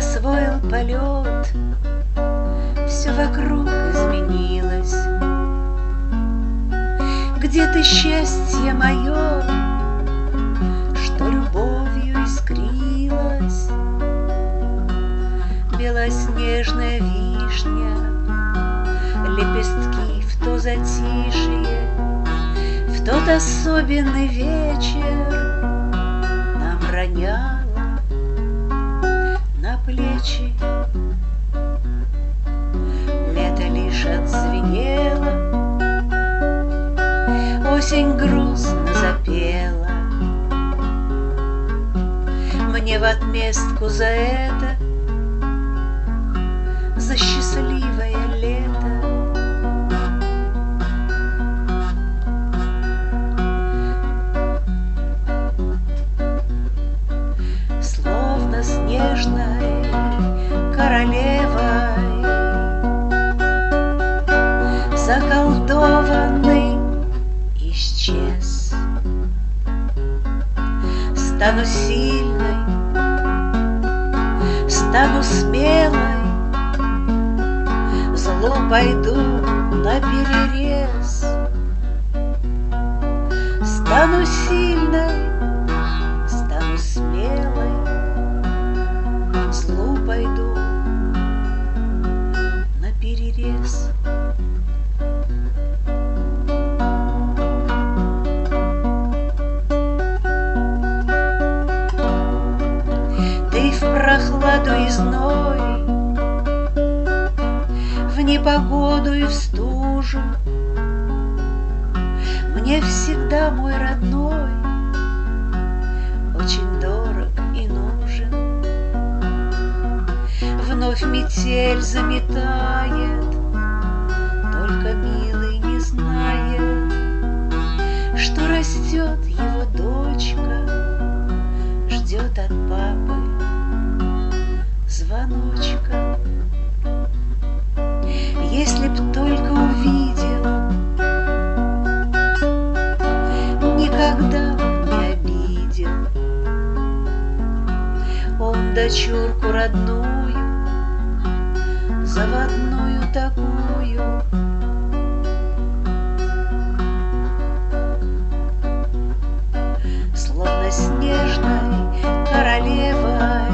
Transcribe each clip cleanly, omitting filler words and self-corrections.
освоил полет, все вокруг изменилось. Где ты, счастье мое, что любовью искрилось? Белоснежная вишня, лепестки в то затишье, в тот особенный вечер нам роняла на плечи. Лето лишь отзвенело, осень грустно запела. Мне в отместку за это, за счастливое лето, словно снежной королевой заколдованный исчез. Стану сильной, стану смелой, злу пойду наперерез. Стану сильной, стану смелой, злу пойду наперерез. Ты в прохладу и зной, в непогоду и в стужу мне всегда мой родной очень дорог и нужен. Вновь метель заметает, только милый не знает, что растет его дочка, ждет от папы звоночка. Если б только увидел, никогда не обидел он дочурку родную, заводную такую. Словно снежной королевой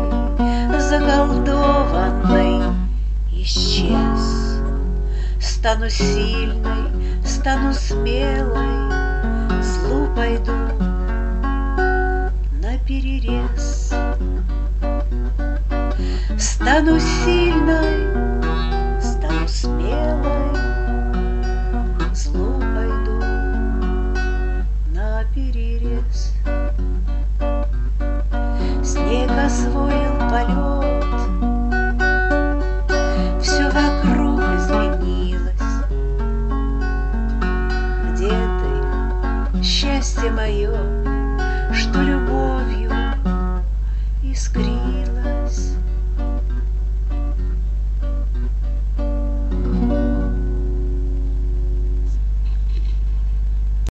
заколдованной исчез. Стану сильной, стану смелой, злу пойду наперерез. Стану сильной, стану смелой, злу пойду наперерез. Снег освоил полет, все вокруг изменилось. Где ты, счастье мое, что любовью искрилось?